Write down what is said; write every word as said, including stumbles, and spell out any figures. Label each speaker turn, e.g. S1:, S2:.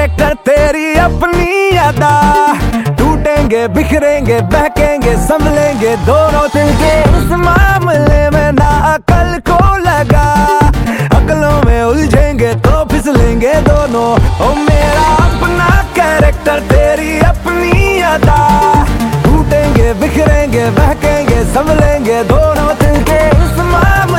S1: Character तेरी अपनी अदा, टूटेंगे बिखरेंगे बहकेंगे संभलेंगे दोनों दिल के इस मामले में ना अकल को लगा, अकलों में उलझेंगे तो फिसलेंगे दोनों। ओ मेरा अपना कैरेक्टर तेरी अपनी अदा, टूटेंगे बिखरेंगे बहकेंगे संभलेंगे दोनों दिल के इस मामले